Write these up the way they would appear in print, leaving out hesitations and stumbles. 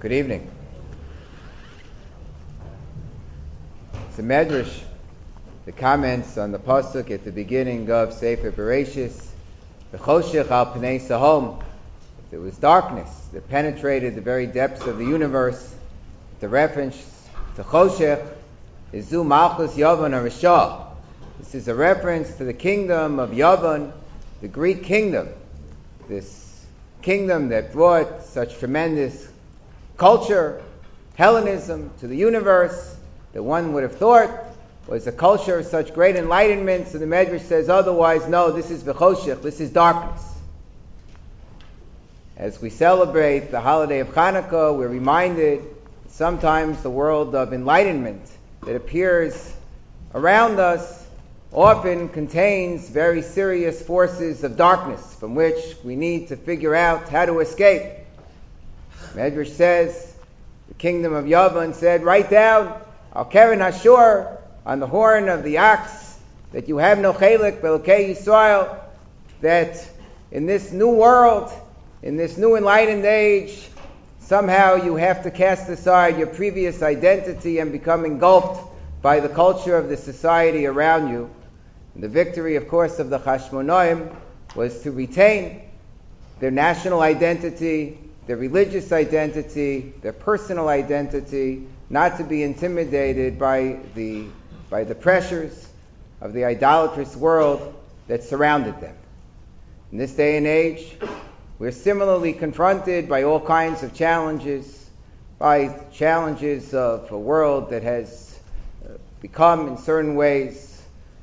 Good evening. It's a medrash, the comments on the pasuk at the beginning of Sefer Bereshis, V'choshech al pnei sahom. There was darkness that penetrated the very depths of the universe. The reference to choshech is Zu Malchus Yavan HaRashah. This is a reference to the kingdom of Yavan, the Greek kingdom. This kingdom that brought such tremendous culture, Hellenism to the universe, that one would have thought was a culture of such great enlightenment. So the Medrash says otherwise. No, this is v'choshech, this is darkness. As we celebrate the holiday of Hanukkah, we're reminded that sometimes the world of enlightenment that appears around us often contains very serious forces of darkness from which we need to figure out how to escape. Medrash says, the kingdom of Yavan said, write down Al Keren Ashur, on the horn of the ox, that you have no chelik b'Elokei Yisrael, that in this new world, in this new enlightened age, somehow you have to cast aside your previous identity and become engulfed by the culture of the society around you. And the victory, of course, of the Hashmonaim was to retain their national identity, their religious identity, their personal identity, not to be intimidated by the pressures of the idolatrous world that surrounded them. In this day and age, we're similarly confronted by all kinds of challenges, by challenges of a world that has become, in certain ways,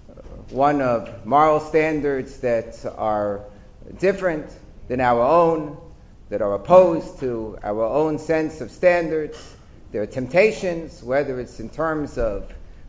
one of moral standards that are different than our own, that are opposed to our own sense of standards. There are temptations, whether it's in terms of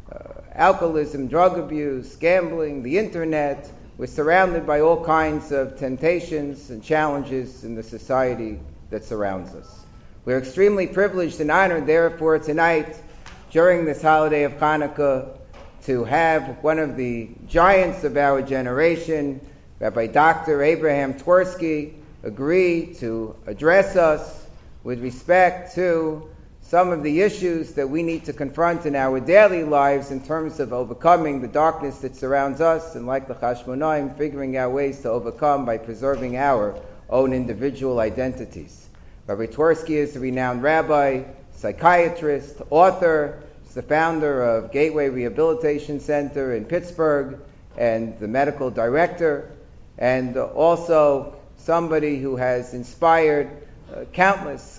alcoholism, drug abuse, gambling, the internet. We're surrounded by all kinds of temptations and challenges in the society that surrounds us. We're extremely privileged and honored, therefore, tonight, during this holiday of Hanukkah, to have one of the giants of our generation, Rabbi Dr. Abraham Twersky, agree to address us with respect to some of the issues that we need to confront in our daily lives in terms of overcoming the darkness that surrounds us, and like the Hashmonaim, figuring out ways to overcome by preserving our own individual identities. Rabbi Twersky is a renowned rabbi, psychiatrist, author. He's the founder of Gateway Rehabilitation Center in Pittsburgh and the medical director, and also somebody who has inspired countless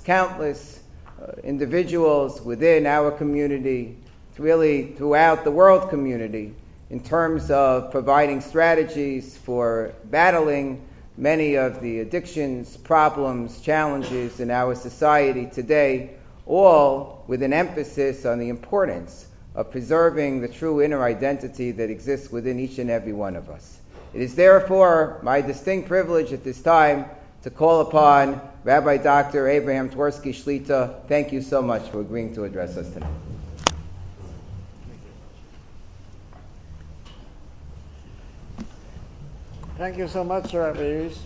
individuals within our community, really throughout the world community, in terms of providing strategies for battling many of the addictions, problems, challenges in our society today, all with an emphasis on the importance of preserving the true inner identity that exists within each and every one of us. It is therefore my distinct privilege at this time to call upon Rabbi Dr. Abraham Twersky Shlita. Thank you so much for agreeing to address us tonight. Thank you so much, Rabbi Yus.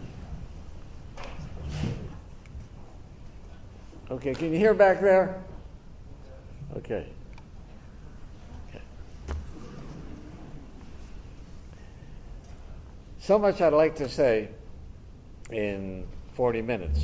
Okay, can you hear back there? Okay. So much I'd like to say in 40 minutes.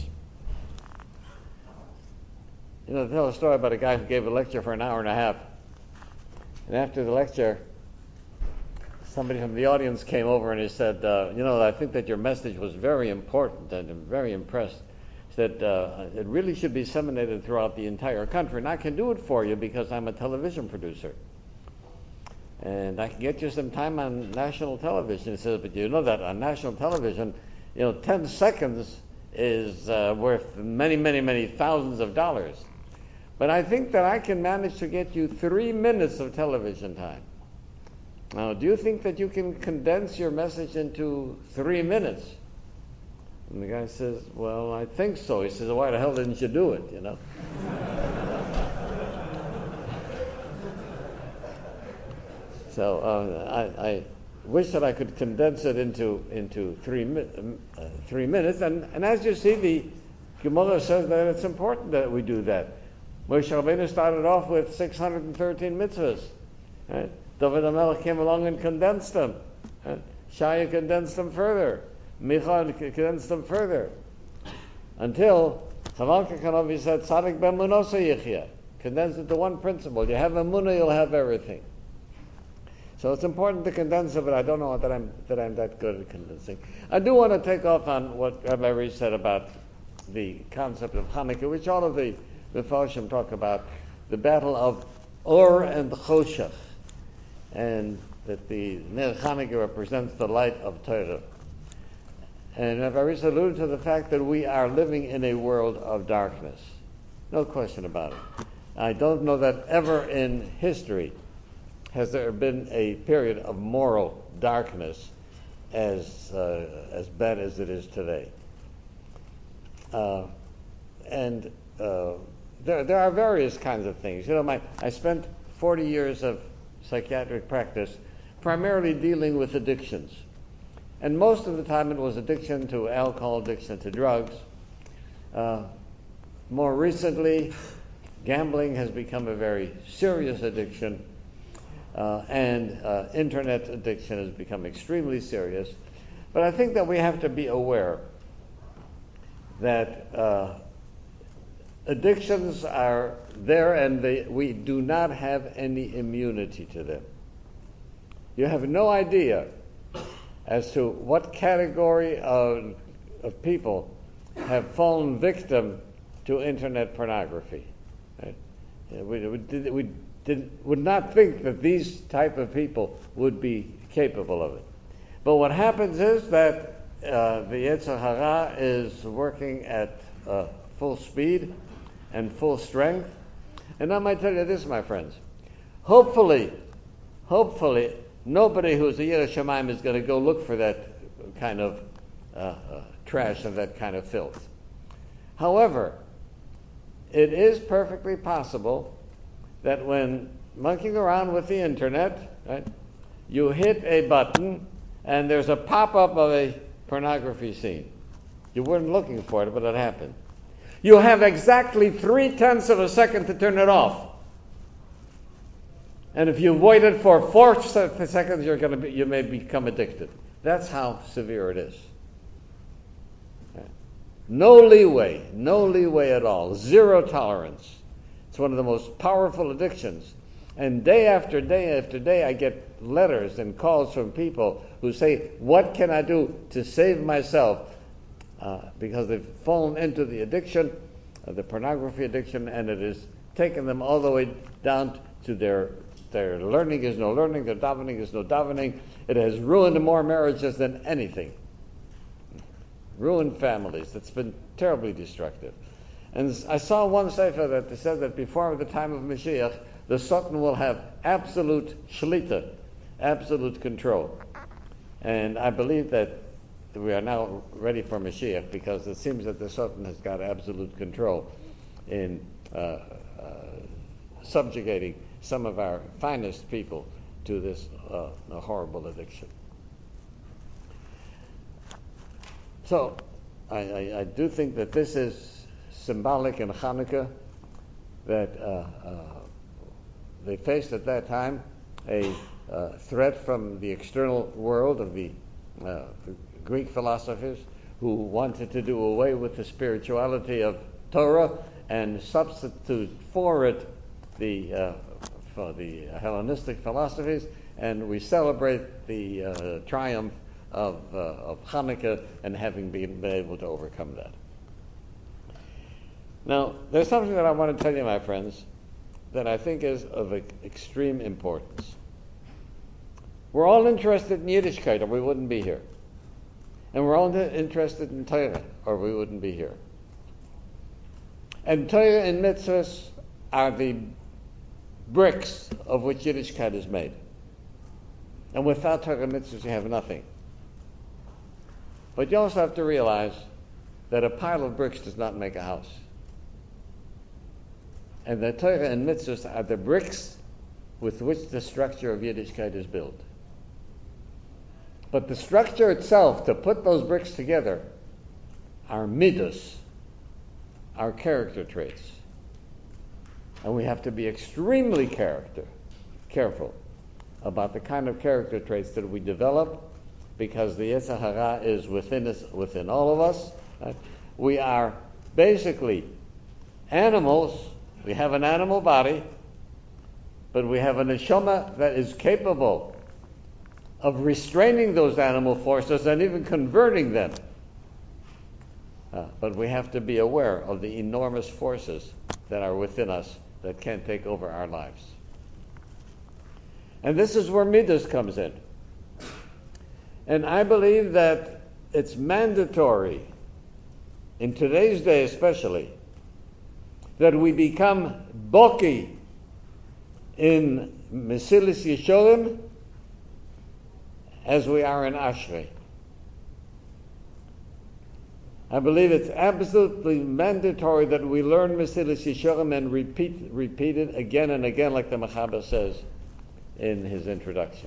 I'll tell a story about a guy who gave a lecture for an hour and a half. And after the lecture, somebody from the audience came over and he said, I think that your message was very important and I'm very impressed. He said, it really should be disseminated throughout the entire country. And I can do it for you because I'm a television producer. And I can get you some time on national television. He says, but you know that on national television, 10 seconds is worth many, many, many thousands of dollars. But I think that I can manage to get you 3 minutes of television time. Now, do you think that you can condense your message into 3 minutes? And the guy says, well, I think so. He says, why the hell didn't you do it, So I wish that I could condense it into 3 minutes. And as you see, Gemara says that it's important that we do that. Moshe Rabbeinu started off with 613 mitzvahs. Right? David HaMelech came along and condensed them. Right? Shaya condensed them further. Micha condensed them further. Until Chamalka Kanavi said, Tzadik b'emunoso yichya. Condense it to one principle. You have emunah, you'll have everything. So it's important to condense it, but I don't know that I'm that good at condensing. I do want to take off on what Rabbi Reese said about the concept of Hanukkah, which all of the Mefarshim talk about, the battle of Or and Choshech, and that the Ner Hanukkah represents the light of Torah. And Rabbi Reese alluded to the fact that we are living in a world of darkness. No question about it. I don't know that ever in history has there been a period of moral darkness as bad as it is today. And there are various kinds of things. You know, I spent 40 years of psychiatric practice primarily dealing with addictions. And most of the time it was addiction to alcohol, addiction to drugs. More recently, gambling has become a very serious addiction, and internet addiction has become extremely serious. But I think that we have to be aware that addictions are there, and we do not have any immunity to them. You have no idea as to what category of people have fallen victim to internet pornography. Right? We would not think that these type of people would be capable of it. But what happens is that the Yetzer Hara is working at full speed and full strength. And I might tell you this, my friends. Hopefully, nobody who's a Yireh Shamayim is going to go look for that kind of trash and that kind of filth. However, it is perfectly possible that when monkeying around with the internet, right, you hit a button and there's a pop-up of a pornography scene. You weren't looking for it, but it happened. You have exactly 0.3 of a second to turn it off. And if you waited for 4 seconds, you may become addicted. That's how severe it is. No leeway at all. Zero tolerance. It's one of the most powerful addictions. And day after day after day, I get letters and calls from people who say, what can I do to save myself? Because they've fallen into the addiction, the pornography addiction, and it has taken them all the way down to their learning is no learning, their davening is no davening. It has ruined more marriages than anything. Ruined families. It's been terribly destructive. And I saw one sefer that said that before the time of Mashiach, the Sultan will have absolute shlita, absolute control. And I believe that we are now ready for Mashiach, because it seems that the Sultan has got absolute control in subjugating some of our finest people to this horrible addiction. So I do think that this is symbolic in Hanukkah, that they faced at that time a threat from the external world of the Greek philosophers who wanted to do away with the spirituality of Torah and substitute for it the Hellenistic philosophies, and we celebrate the triumph of Hanukkah and having been able to overcome that. Now, there's something that I want to tell you, my friends, that I think is of extreme importance. We're all interested in Yiddishkeit, or we wouldn't be here. And we're all interested in Torah, or we wouldn't be here. And Torah and mitzvahs are the bricks of which Yiddishkeit is made. And without Torah and mitzvahs, you have nothing. But you also have to realize that a pile of bricks does not make a house. And the Torah and mitzvahs are the bricks with which the structure of Yiddishkeit is built. But the structure itself, to put those bricks together, are midos. our character traits. And we have to be extremely careful about the kind of character traits that we develop, because the Yetzer Hara is within all of us. Right? We are basically animals. We have an animal body, but we have a neshama that is capable of restraining those animal forces and even converting them. But we have to be aware of the enormous forces that are within us that can take over our lives. And this is where Midas comes in. And I believe that it's mandatory, in today's day especially, that we become boki in Mesilas Yesharim as we are in Ashrei. I believe it's absolutely mandatory that we learn Mesilas Yesharim and repeat it again and again, like the Mechaber says in his introduction.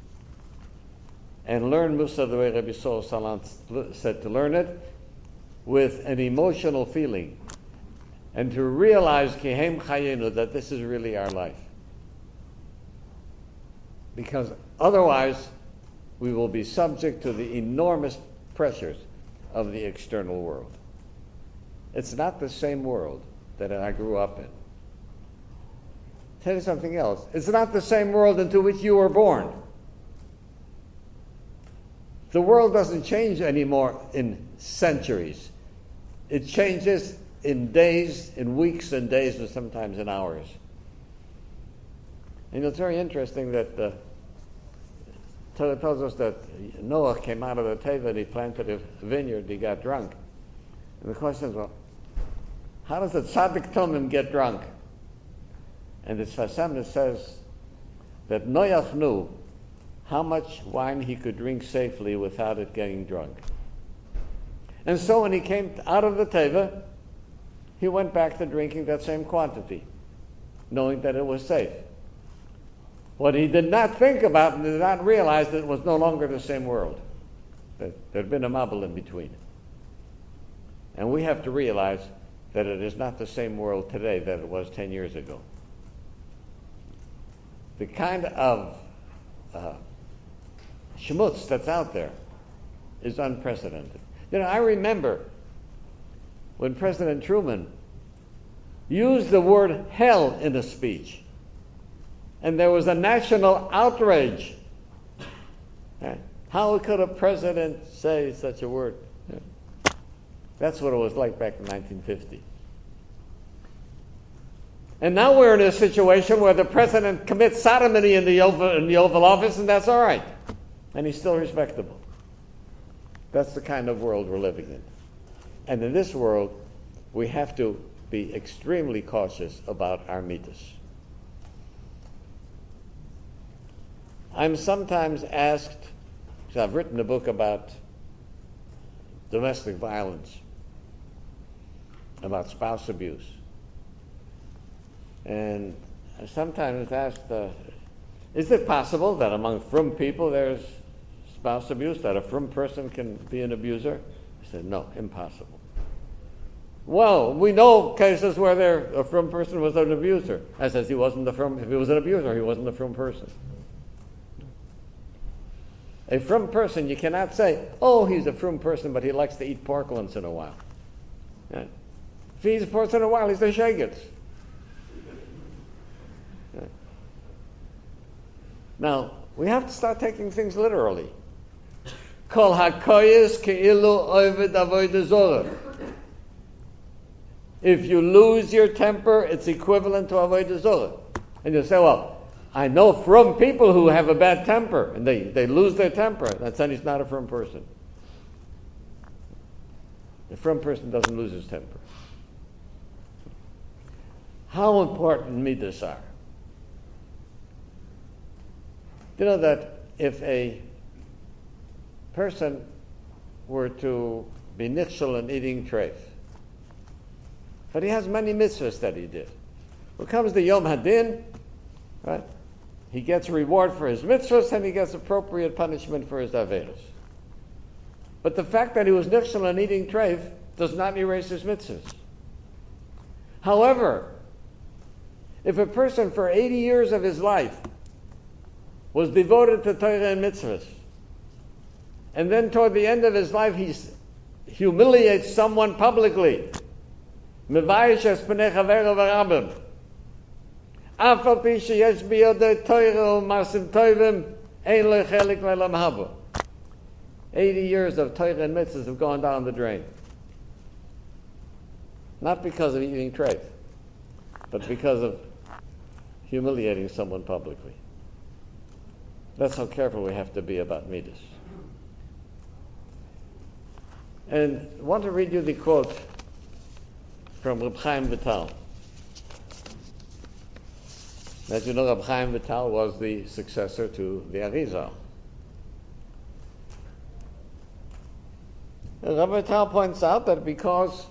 And learn Musa the way Rabbi Sol Salant said to learn it with an emotional feeling, and to realize Kihem Chayenu, that this is really our life. Because otherwise we will be subject to the enormous pressures of the external world. It's not the same world that I grew up in. Tell you something else. It's not the same world into which you were born. The world doesn't change anymore in centuries. It changes in days, in weeks and days, and sometimes in hours. And it's very interesting that the Torah tells us that Noah came out of the Teva and he planted a vineyard, he got drunk. And the question is, well, how does the Tzaddik Tomim get drunk? And the Sfas Emes says that Noach knew how much wine he could drink safely without it getting drunk. And so when he came out of the Teva, he went back to drinking that same quantity, knowing that it was safe. What he did not think about and did not realize that it was no longer the same world. That there had been a mabul in between. And we have to realize that it is not the same world today that it was 10 years ago. The kind of schmutz that's out there is unprecedented. You know, I remember when President Truman used the word hell in a speech, and there was a national outrage. How could a president say such a word? That's what it was like back in 1950. And now we're in a situation where the president commits sodomy in the Oval Office, and that's all right. And he's still respectable. That's the kind of world we're living in. And in this world, we have to be extremely cautious about our midas. I'm sometimes asked, because I've written a book about domestic violence, about spouse abuse. And I'm sometimes asked, is it possible that among frum people there's spouse abuse, that a frum person can be an abuser? I said, no, impossible. Well, we know cases where a frum person was an abuser. I said, if he was an abuser, he wasn't a frum person. A frum person, you cannot say, oh, he's a frum person, but he likes to eat pork once in a while. Yeah. If he eats pork once in a while, he's a shegitz. Yeah. Now, we have to start taking things literally. Kol hakoyes keilu oved avodah zorah. If you lose your temper, it's equivalent to avodah zorah. And you say, well, I know frum people who have a bad temper, and they lose their temper. That's he's not a frum person. The frum person doesn't lose his temper. How important midas are. You know that if a person were to be nichshel in eating treif, but he has many mitzvahs that he did. When it comes to Yom Hadin, right? He gets reward for his mitzvahs and he gets appropriate punishment for his averos. But the fact that he was nichshel in eating treif does not erase his mitzvahs. However, if a person for 80 years of his life was devoted to Torah and mitzvahs, and then toward the end of his life he humiliates someone publicly, mevayish es pnei chaveru v'rabim, af al pi sheyesh biyodei Torah u'masim tovim, ein lo chelik ve'lo mahava. 80 years of Torah and mitzvahs have gone down the drain. Not because of eating treif, but because of humiliating someone publicly. That's how careful we have to be about midas. And I want to read you the quote from Reb Chaim Vital. As you know, Reb Chaim Vital was the successor to the Arizal. And Reb Vital points out that because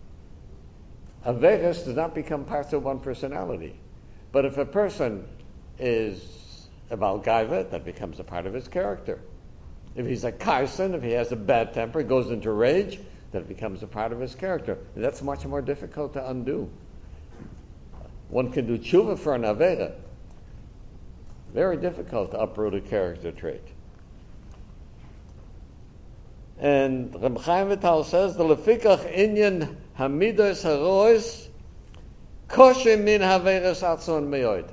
Averis does not become part of one personality, but if a person is a Balgaiva, that becomes a part of his character. If he's a Karsan, if he has a bad temper, goes into rage, that becomes a part of his character. And that's much more difficult to undo. One can do tshuva for an Avera. Very difficult to uproot a character trait. And Reb Chaim Vital says, the lefikach inyan hamidos harois kosher min haveres atzon meod.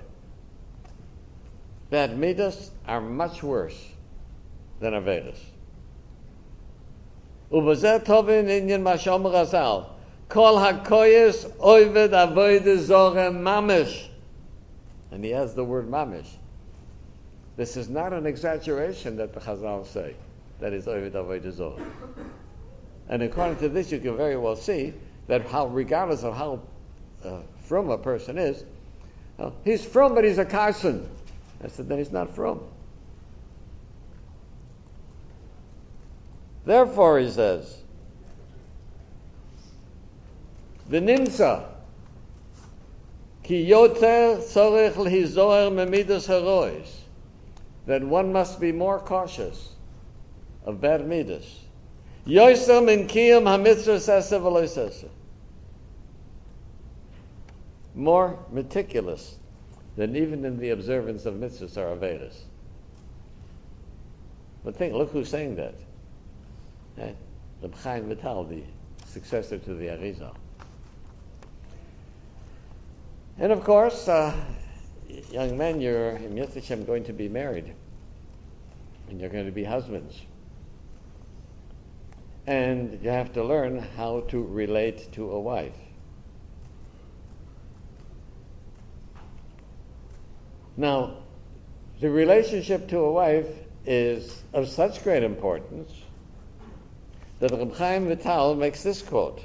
Bad midas are much worse than averes. Ubazeh tovin inyan mashom razal kol hakoyes oived avoide zoreh mamish. And he has the word mamish. This is not an exaggeration that the Chazal say. That is oived avoide zoreh. And according to this, you can very well see that how, regardless of how frum a person is, he's frum, but he's a karsan. I said, then he's not frum. Therefore, he says, v'nimtza ki yoter tzorech lehizoher memidas harois, that one must be more cautious of bad midas. Yoser min kiyum hamitzvah sesa v'lo sesa, more meticulous than even in the observance of mitzvahs or avedas. But look who's saying that. Reb Chaim Vital, the successor to the Arizal. And of course, young men, you're in Yetz Hashem going to be married, and you're going to be husbands. And you have to learn how to relate to a wife. Now, the relationship to a wife is of such great importance that Reb Chaim Vital makes this quote.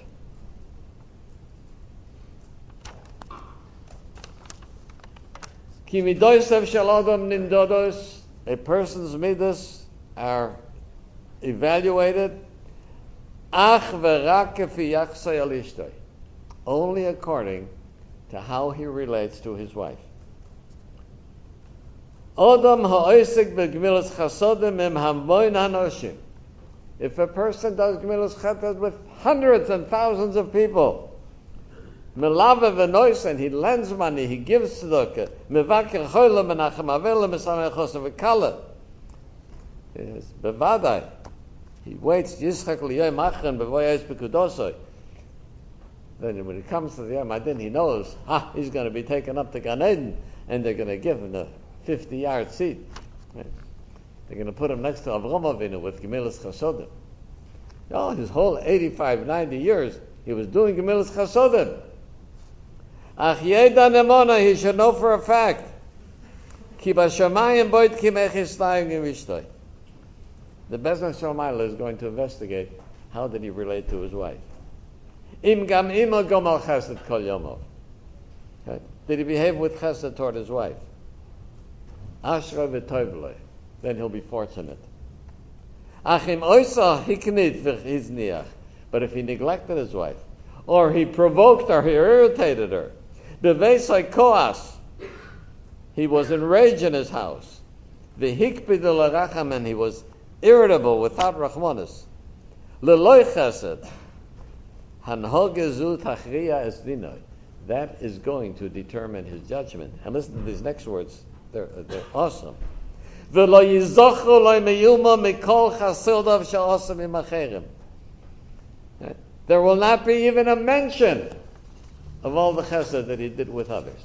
Ki midosav shel adam nimdodos, a person's midas are evaluated ach v'rak kefi yachsei al ishtoi, only according to how he relates to his wife. Adam ha'osek b'gemilas chasodim im hamoin hanoshim. If a person does gemilas chesed with hundreds and thousands of people, melave v'nois, and he lends money, he gives tzedakah, mevaker cholim menachem avelim mesamech chosim v'kala. Bevadai, he waits yischak liyom achron b'voyes b'kudosoi. Then when it comes to the Yom Adin, he knows, he's going to be taken up to Gan Eden, and they're going to give him the 50-yard seat. Right? They're going to put him next to Avram Avinu with Gemilas Chasodim. His whole 85, 90 years, he was doing Gemilas Chasodim. Ach yeda nemona, he should know for a fact. Ki b'shamayim boit ki mechis layim gemishtoi. The Bezdin Shalmayla is going to investigate how did he relate to his wife. Im gam ima gomal chesed kol yomov. Did he behave with chesed toward his wife? Ashra v'tovlei. Then he'll be fortunate. Achim oisa hiknit v'chizniach. But if he neglected his wife, or he provoked her, he irritated her, b'veisai koas, he was enraged in his house, v'hikpid l'racham, and he was irritable without rachmanis, l'loi chesed, hanhogezu tachriya es dinoi. that is going to determine his judgment. And listen to these next words. They're awesome. V'lo yizochu lo meyuma mikol chasildav she'asa mimacherim. There will not be even a mention of all the chesed that he did with others.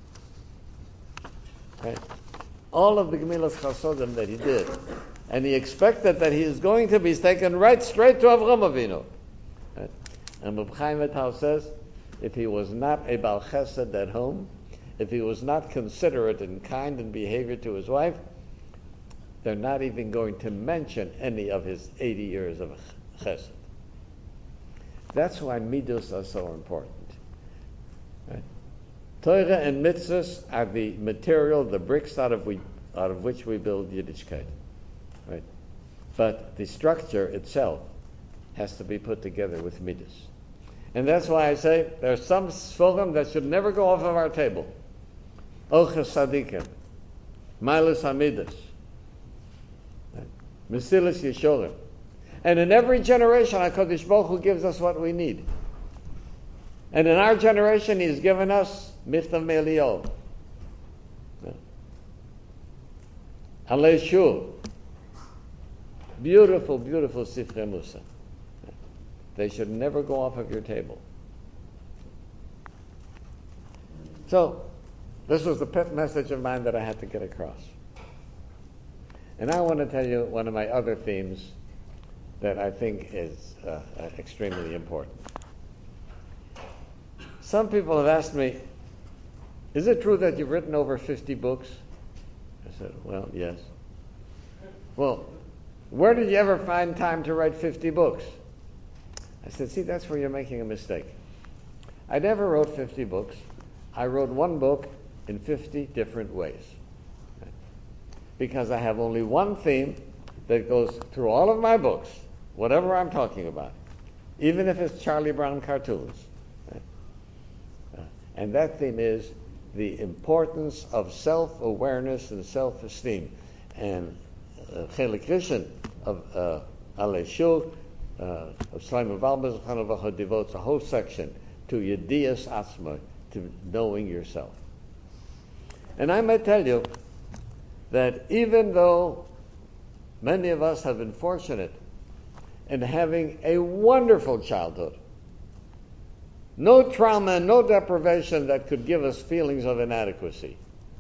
Right? All of the gemilas chasodim that he did. And he expected that he is going to be taken right straight to Avraham Avinu. Right? And Reb Chaim Vital says, if he was not a Baal Chesed at home, if he was not considerate and kind in behavior to his wife, they're not even going to mention any of his 80 years of Chesed. That's why midos are so important. Right? Torah and mitzvahs are the material, the bricks out of which we build Yiddishkeit. Right? But the structure itself has to be put together with midos. And that's why I say there are some sforim that should never go off of our table. Ochas Sadikim, Milas Hamidas, Mesilas Yeshorim. And in every generation, HaKadosh Baruch Hu gives us what we need. And in our generation, He's given us Michtav Me'Eliyahu, Alei Shur, beautiful, beautiful Sifrei Musa. They should never go off of your table. So, this was the pet message of mine that I had to get across. And I want to tell you one of my other themes that I think is extremely important. Some people have asked me, is it true that you've written over 50 books? I said, well, yes. Well, where did you ever find time to write 50 books? I said, see, that's where you're making a mistake. I never wrote 50 books. I wrote one book in 50 different ways. Because I have only one theme that goes through all of my books, whatever I'm talking about, even if it's Charlie Brown cartoons. And that theme is the importance of self-awareness and self-esteem. And Chelik Rishon of Alei Shur, of Shlomo Zalman devotes a whole section to Yedias Atzma, to knowing yourself. And I might tell you that even though many of us have been fortunate in having a wonderful childhood, no trauma, no deprivation that could give us feelings of inadequacy,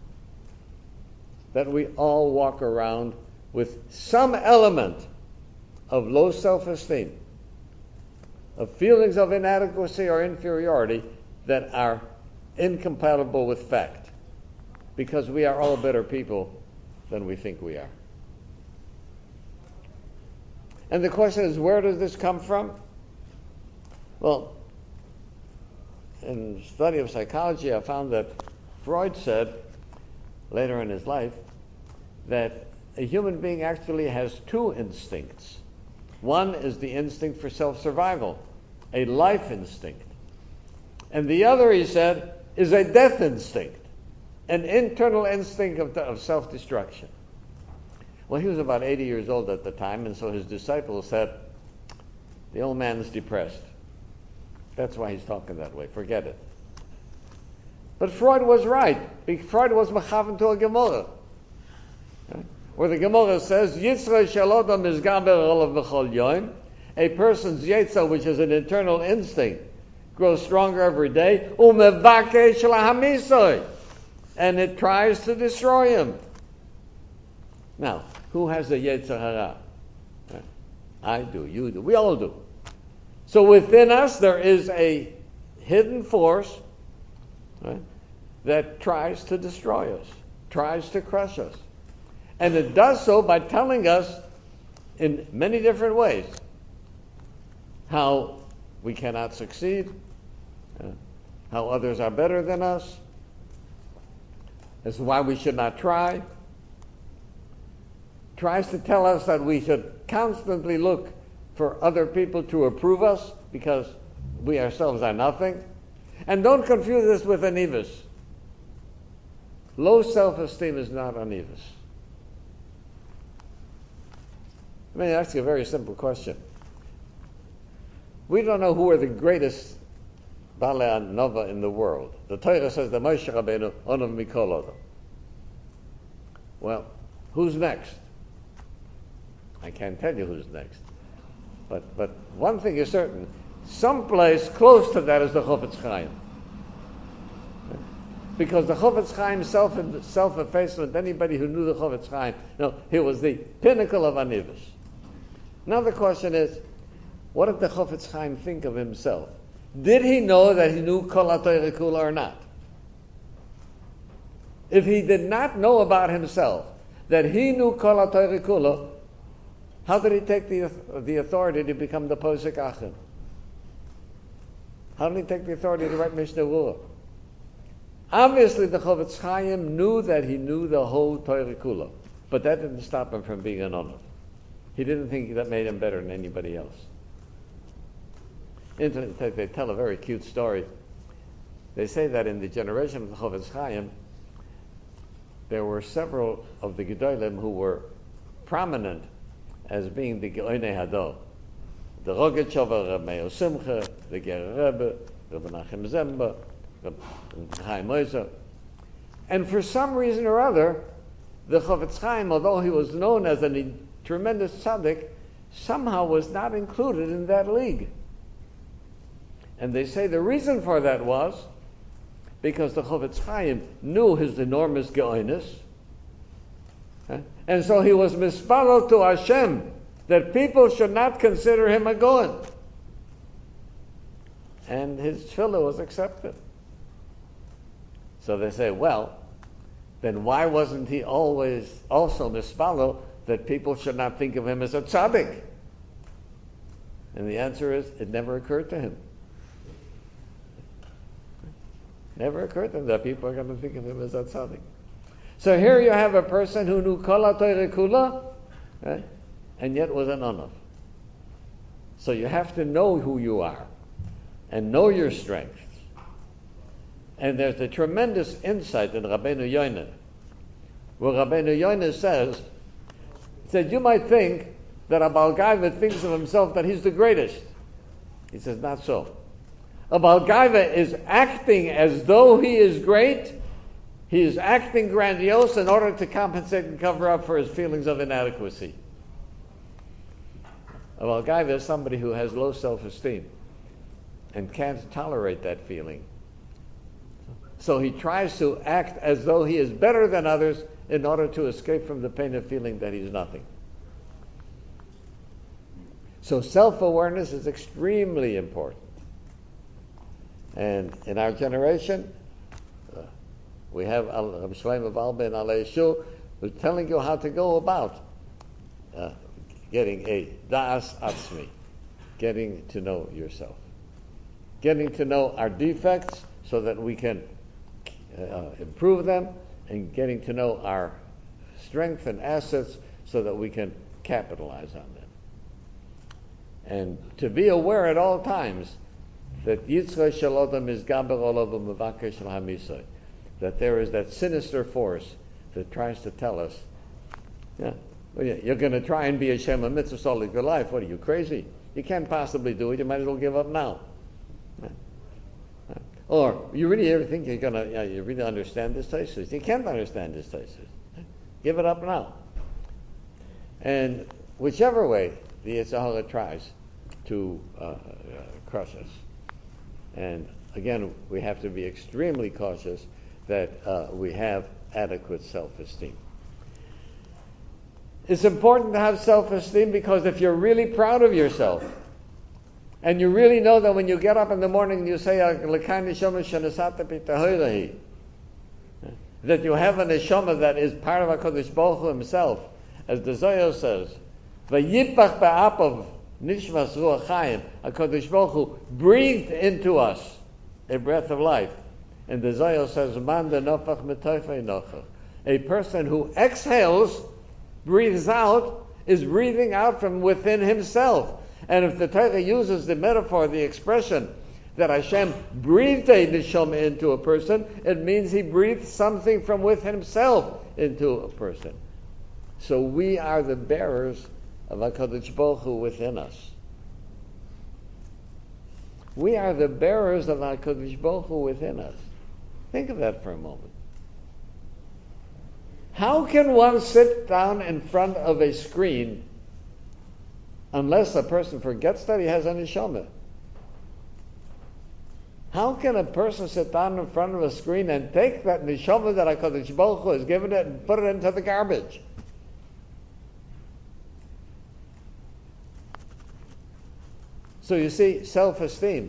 that we all walk around with some element of low self-esteem, of feelings of inadequacy or inferiority that are incompatible with fact, because we are all better people than we think we are. And the question is, where does this come from? Well, in study of psychology, I found that Freud said, later in his life, that a human being actually has two instincts. One is the instinct for self-survival, a life instinct. And the other, he said, is a death instinct, an internal instinct of self-destruction. Well, he was about 80 years old at the time, and so his disciples said, the old man's depressed. That's why he's talking that way. Forget it. But Freud was right. Freud was mechaven to a Gemara, where the Gemara says, Yitzra shalodam mizgaber olav b'chol yom. A person's yetzer, which is an internal instinct, grows stronger every day. Umevakesh lahamisoi, and it tries to destroy him. Now, who has a yetzer hara? I do. You do. We all do. So within us there is a hidden force, right, that tries to destroy us, tries to crush us. And it does so by telling us in many different ways how we cannot succeed, how others are better than us, as to why we should not try. Tries to tell us that we should constantly look for other people to approve us because we ourselves are nothing. And don't confuse this with anivus. Low self-esteem is not anivus. Let me ask you a very simple question. We don't know who are the greatest Balei Anova in the world. The Torah says that Moshe Rabbeinu Onav Mikol Adam. Well, who's next? I can't tell you who's next. But one thing is certain, someplace close to that is the Chofetz Chaim. Because the Chofetz Chaim self-effacement, anybody who knew the Chofetz Chaim, he was the pinnacle of Anivish. Now the question is, what did the Chofetz Chaim think of himself? Did he know that he knew Kol HaTorah Kula or not? If he did not know about himself that he knew Kol HaTorah Kula, how did he take the authority to become the Posek Achim? How did he take the authority to write Mishnah Berurah? Obviously, the Chofetz Chaim knew that he knew the whole Torah Kula, but that didn't stop him from being an Onav. He didn't think that made him better than anybody else. In fact, they tell a very cute story. They say that in the generation of the Chofetz Chaim, there were several of the Gedolim who were prominent as being the Geonei Hador. The Rogatchover, Reb Meir Simcha, the Ger Rebbe, Reb Menachem Zemba, Reb Chaim Ozer. And for some reason or other, the Chofetz Chaim, although he was known as a tremendous tzaddik, somehow was not included in that league. And they say the reason for that was because the Chofetz Chaim knew his enormous geoinus, and so he was mispalel to Hashem that people should not consider him a goen. And his tefillah was accepted. So they say, well, then why wasn't he always also mispalel that people should not think of him as a tzaddik? And the answer is, it never occurred to him. Never occurred to him that people are going to think of him as a tzaddik. So here you have a person who knew Kol HaTorah Kula, and yet was an Onav. So you have to know who you are, and know your strengths. And there's a tremendous insight in Rabbeinu Yoina, where Rabbeinu Yoina says, you might think that a Baal Gaiva thinks of himself that he's the greatest. He says, not so. A Baal Gaiva is acting as though he is great. He is acting grandiose in order to compensate and cover up for his feelings of inadequacy. A Baal Gaiva is somebody who has low self-esteem and can't tolerate that feeling. So he tries to act as though he is better than others in order to escape from the pain of feeling that he's nothing. So self-awareness is extremely important. And in our generation, we have Rabbi Shlomo Valben Alei Shul, who's telling you how to go about getting a da'as atzmi, getting to know yourself, getting to know our defects so that we can improve them, and getting to know our strength and assets so that we can capitalize on them. And to be aware at all times that Yitzchak Shalodam is Gaber Olav Mavakesh Hamisai, that there is that sinister force that tries to tell us, you're going to try and be a Shem Mitzvah all of your life. What are you, crazy? You can't possibly do it. You might as well give up now. Or you really ever think you're going to, you really understand this thesis? You can't understand this thesis. Give it up now. And whichever way the Yetzer Hara tries to crush us. And again, we have to be extremely cautious that we have adequate self-esteem. It's important to have self-esteem because if you're really proud of yourself, and you really know that when you get up in the morning and you say, that you have a neshama that is part of HaKadosh Baruch Hu himself, as the Zohar says, Vayipach ba'apav nishmas ruach chayim, HaKadosh Baruch Hu breathed into us a breath of life. And the Zohar says, Man de nofach metoifei nochach. A person who exhales, breathes out, is breathing out from within himself. And if the Torah uses the metaphor, the expression, that Hashem breathed a neshama into a person, it means he breathed something from within himself into a person. So we are the bearers of HaKadosh Baruch Hu within us. We are the bearers of HaKadosh Baruch Hu within us. Think of that for a moment. How can one sit down in front of a screen unless a person forgets that he has a neshama? How can a person sit down in front of a screen and take that neshama that HaKadosh Baruch Hu has given it and put it into the garbage? So you see, self-esteem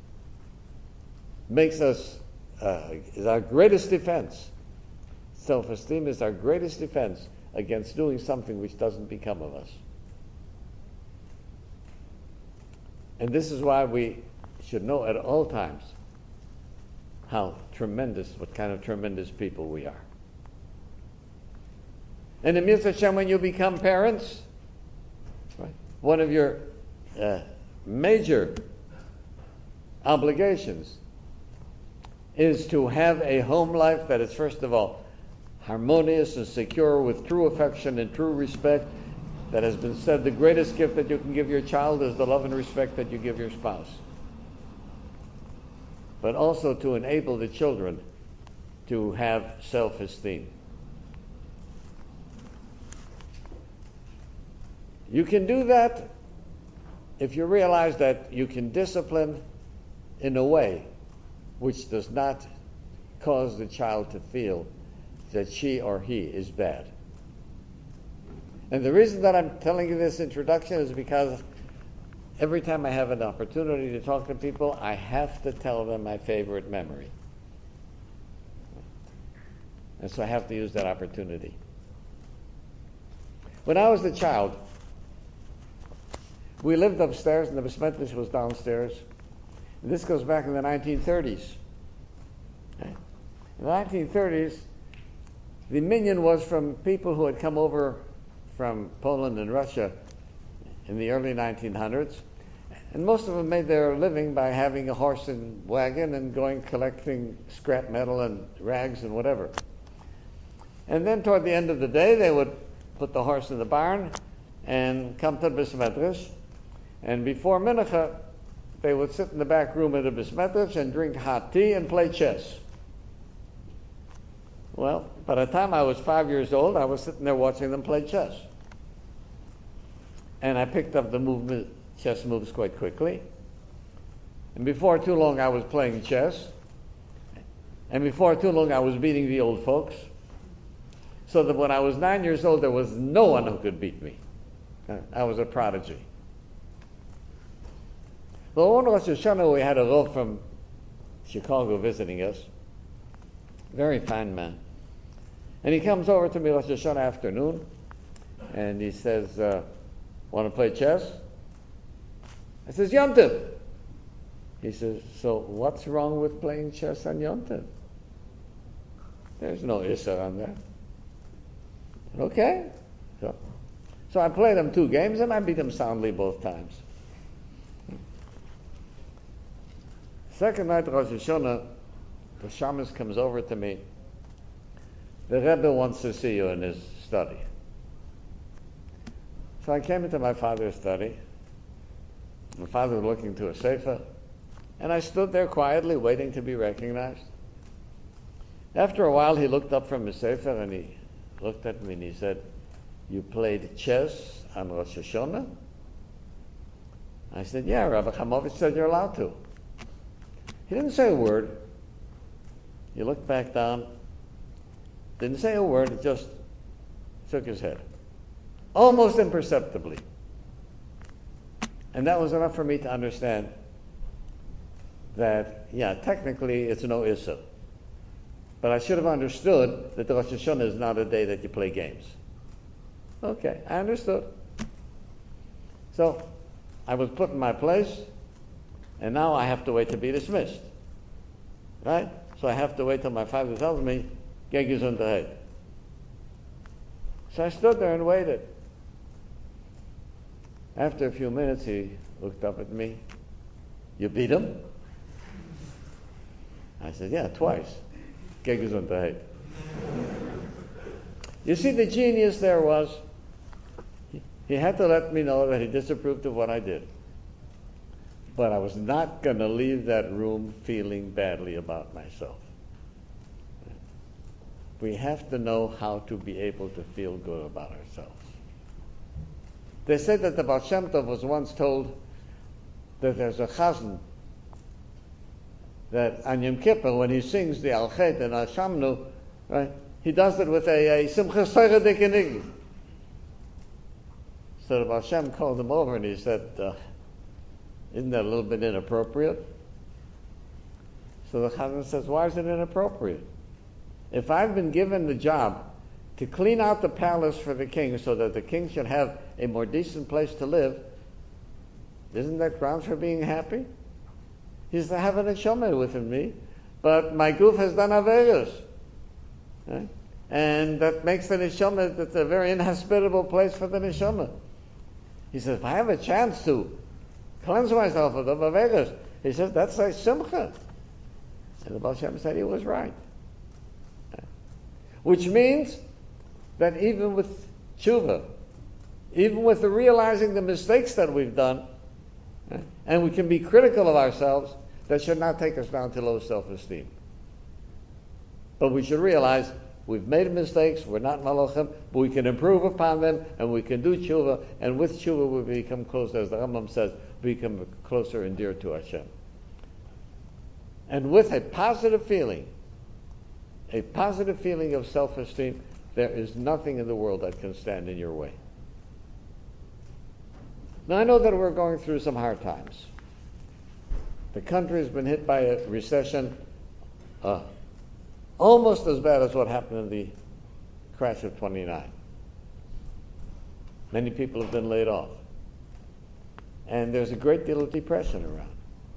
makes us, is our greatest defense. Self-esteem is our greatest defense against doing something which doesn't become of us. And this is why we should know at all times what kind of tremendous people we are. And in Mitzvah Hashem, when you become parents, right, one of your major obligations is to have a home life that is, first of all, harmonious and secure with true affection and true respect. That has been said, the greatest gift that you can give your child is the love and respect that you give your spouse. But also to enable the children to have self-esteem. You can do that if you realize that you can discipline in a way which does not cause the child to feel that she or he is bad. And the reason that I'm telling you this introduction is because every time I have an opportunity to talk to people, I have to tell them my favorite memory. And so I have to use that opportunity. When I was a child, we lived upstairs and the Besmetrish was downstairs. And this goes back in the 1930s. In the 1930s, the minyan was from people who had come over from Poland and Russia in the early 1900s. And most of them made their living by having a horse and wagon and going collecting scrap metal and rags and whatever. And then toward the end of the day, they would put the horse in the barn and come to the Besmetrish. And before Mincha, they would sit in the back room of the Besmetrish and drink hot tea and play chess. Well, by the time I was 5 years old, I was sitting there watching them play chess. And I picked up the chess moves quite quickly. And before too long, I was playing chess. And before too long, I was beating the old folks. So that when I was 9 years old, there was no one who could beat me. I was a prodigy. Well, on Rosh Hashanah, we had a Rav from Chicago visiting us. Very fine man. And he comes over to me Rosh Hashanah afternoon, and he says, want to play chess? I says, Yom Tov. He says, so what's wrong with playing chess on Yom Tov? There's no issur on that. Okay. So I played him 2 games, and I beat him soundly both times. Second night, Rosh Hashanah, the shamus comes over to me. The Rebbe wants to see you in his study. So I came into my father's study. My father was looking to a sefer, and I stood there quietly waiting to be recognized. After a while, he looked up from his sefer and he looked at me and he said, you played chess on Rosh Hashanah? I said, yeah, Rabbi Chamovitz said you're allowed to. He didn't say a word. He looked back down, didn't say a word, just shook his head. Almost imperceptibly. And that was enough for me to understand that, yeah, technically it's no issur. But I should have understood that the Rosh Hashanah is not a day that you play games. Okay, I understood. So I was put in my place, and now I have to wait to be dismissed. Right? So I have to wait till my father tells me, geh gesundheit. So I stood there and waited. After a few minutes, he looked up at me. You beat him? I said, yeah, twice. Geh gesundheit. You see, the genius there was, he had to let me know that he disapproved of what I did. but I was not going to leave that room feeling badly about myself. We have to know how to be able to feel good about ourselves. They said that the Baal Shem Tov was once told that there's a chazan that on Yom Kippur, when he sings the Al Chet and Al Shamnu, right, he does it with a Simcha Soira Dekenigi. So the Baal Shem called him over and he said, isn't that a little bit inappropriate? So the chazan says, why is it inappropriate? If I've been given the job to clean out the palace for the king so that the king should have a more decent place to live, isn't that grounds for being happy? He's to have a neshama within me, but my goof has done averos. Right? And that makes the neshama, that's a very inhospitable place for the neshama. He says, if I have a chance to cleanse myself of the averos, he says, that's a simcha. And the Baal Shem said he was right. Which means that even with tshuva, even with the realizing the mistakes that we've done, and we can be critical of ourselves, that should not take us down to low self-esteem. But we should realize we've made mistakes, we're not malachim, but we can improve upon them, and we can do tshuva, and with tshuva we become closer, as the Rambam says, we become closer and dear to Hashem. And with a positive feeling of self-esteem, there is nothing in the world that can stand in your way. Now I know that we're going through some hard times. The country has been hit by a recession almost as bad as what happened in the crash of 29. Many people have been laid off. And there's a great deal of depression around.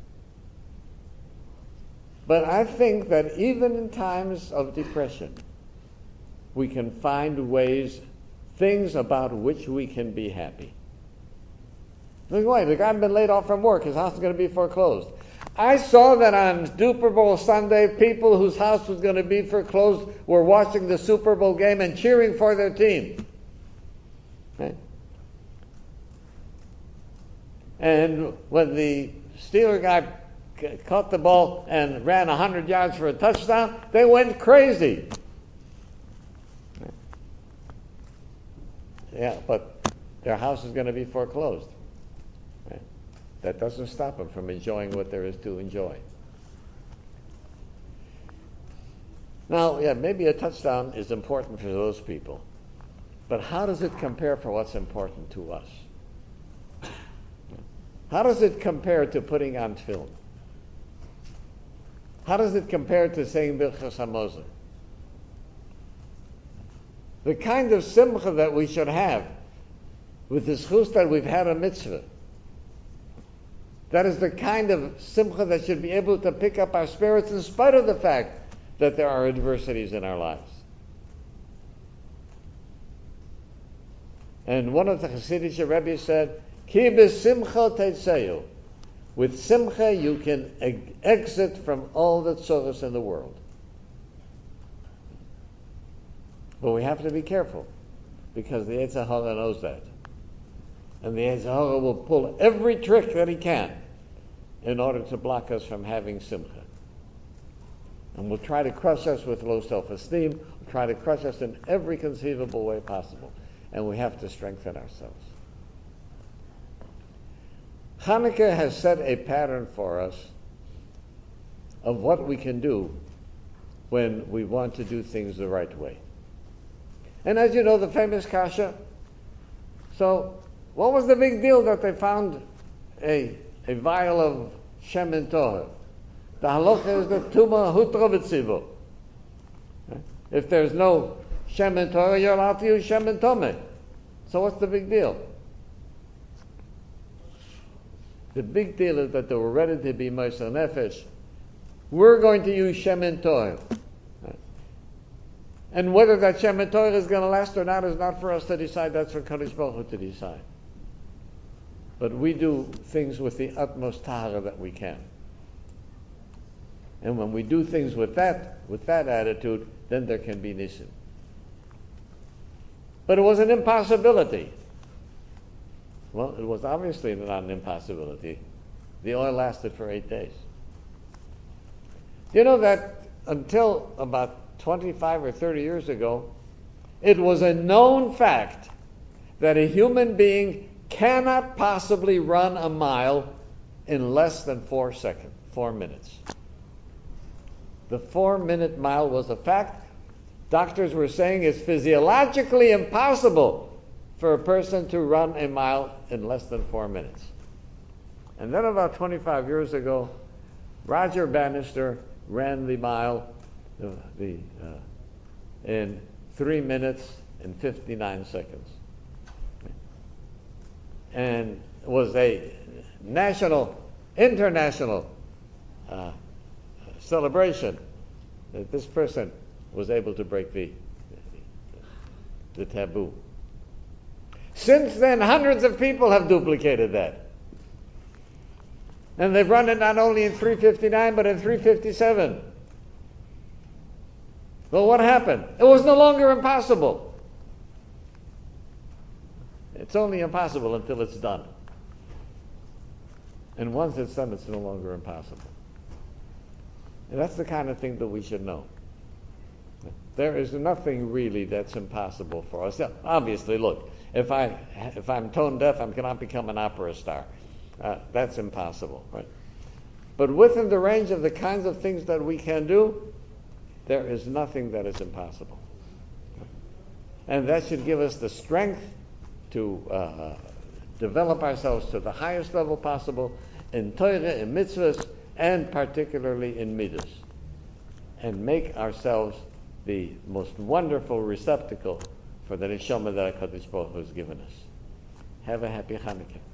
But I think that even in times of depression, we can find ways, things about which we can be happy. Look, wait, the guy had been laid off from work, his house is going to be foreclosed. I saw that on Super Bowl Sunday, people whose house was going to be foreclosed were watching the Super Bowl game and cheering for their team. Okay? And when the Steeler guy caught the ball and ran 100 yards for a touchdown, they went crazy. Yeah, but their house is going to be foreclosed. Right? That doesn't stop them from enjoying what there is to enjoy. Now, yeah, maybe a touchdown is important for those people, but how does it compare for what's important to us? How does it compare to putting on tefillin? How does it compare to saying Birchas Hamazon? The kind of simcha that we should have with the zchus that we've had a mitzvah, that is the kind of simcha that should be able to pick up our spirits in spite of the fact that there are adversities in our lives. And one of the Hasidic Rebbe said, Ki b'simcha teitzeyu. With simcha you can exit from all the tzoros in the world. But we have to be careful, because the Yetzer Hara knows that. And the Yetzer Hara will pull every trick that he can in order to block us from having simcha. And will try to crush us with low self-esteem, will try to crush us in every conceivable way possible. And we have to strengthen ourselves. Hanukkah has set a pattern for us of what we can do when we want to do things the right way. And as you know, the famous kasha. So, what was the big deal that they found a vial of shemen toher? The halacha is that tuma hutra v'tzivo. If there's no shemen toher, you're allowed to use shemen tomeh. So what's the big deal? The big deal is that they were ready to be Moshe Nefesh. We're going to use shemen toher. And whether that shemen toher is going to last or not is not for us to decide. That's for Kadosh Baruch Hu to decide. But we do things with the utmost tahara that we can. And when we do things with that attitude, then there can be nisim. But it was an impossibility. Well, it was obviously not an impossibility, The oil lasted for 8 days. You know that until about 25 or 30 years ago, it was a known fact that a human being cannot possibly run a mile in less than 4 minutes. The 4-minute mile was a fact. Doctors were saying it's physiologically impossible for a person to run a mile in less than 4 minutes. And then about 25 years ago, Roger Bannister ran the mile in 3 minutes and 59 seconds. And was a international celebration that this person was able to break the taboo. Since then, hundreds of people have duplicated that. And they've run it not only in 3:59, but in 3:57. Well, what happened? It was no longer impossible. It's only impossible until it's done. And once it's done, it's no longer impossible. And that's the kind of thing that we should know. There is nothing really that's impossible for us. Obviously, look, if I'm tone deaf, I cannot become an opera star. That's impossible, right? But within the range of the kinds of things that we can do, there is nothing that is impossible. And that should give us the strength to develop ourselves to the highest level possible in Torah, in mitzvahs, and particularly in midas, and make ourselves the most wonderful receptacle for the neshama that HaKadosh Baruch Hu has given us. Have a happy Hanukkah.